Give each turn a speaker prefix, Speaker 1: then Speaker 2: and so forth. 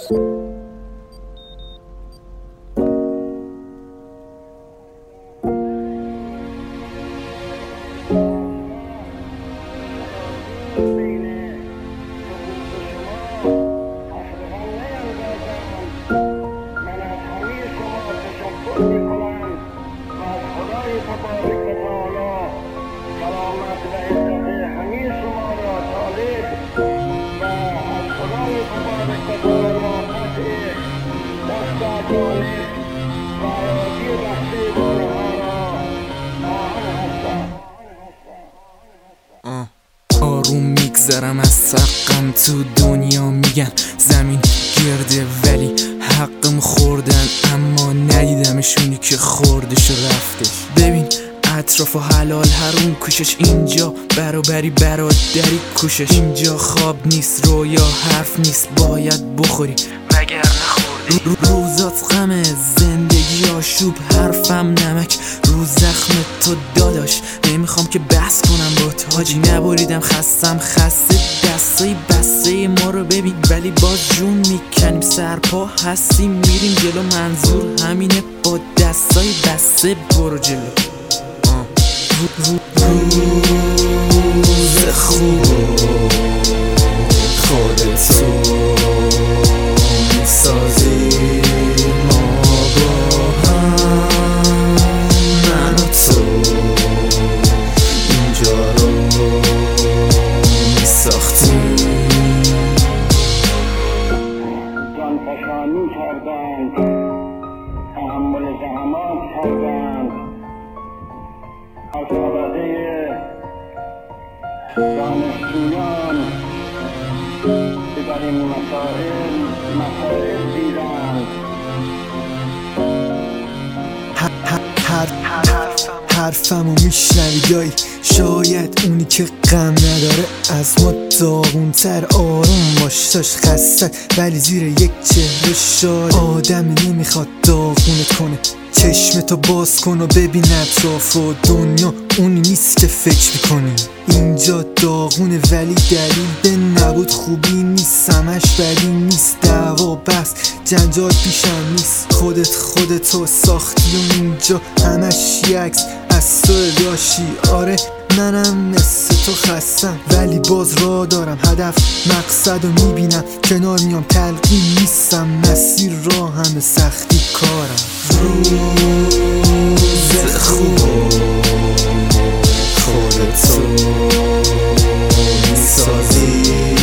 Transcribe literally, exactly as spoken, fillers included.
Speaker 1: آروم میگذرم از سقم، تو دنیا میگن زمین گرده ولی حقم خوردن، اما ندیدمشونی که خوردش و رفتش. ببین اطراف و حلال حروم کوشش، اینجا برابری برادری کوشش، اینجا خواب نیست رویا حرف نیست، باید بخوری وگر نخوردی. روزات غمه زندگی آشوب، حرفم نمک رو زخم تو داداش. نمیخوام که بحث کنم با تاجی، نبریدم خستم خسته، دستای بسته ما رو ببین ولی باز جون میکنیم، سرپا هستیم میریم جلو، منظور همینه با دستای بسته برو جلو. روز خوب خودتو میسازی، ما با هم من و تو اینجا رو میساختیم.
Speaker 2: جان فشانی کردند، تحمل زحمات کردند، از طبقه دانشجویان که در این مسائل مسائل دیدند.
Speaker 3: حرفمو میشنوی دایی، شاید اونی که غم نداره از ما داغونتر. آروم باش داشت خسته ولی زیر یک چهره شاد، آدمی نمیخواد داغونت کنه، چشمتو باز کن و ببین اطراف و دنیا اونی نیست که فکر میکنی. اینجا داغونه ولی دلیل به نبود خوبی نیست، همش بدی نیست، دعوا بس جنجال پیشم نیست، خودت خودتو ساختی و اینجا همش یکس از تو داشی. آره منم مثل تو خستم ولی باز را دارم، هدف مقصد رو میبینم، کنار میام تلقین نیستم، مسیر راه همه سختی کارم.
Speaker 1: روز خوب خودتو میسازی،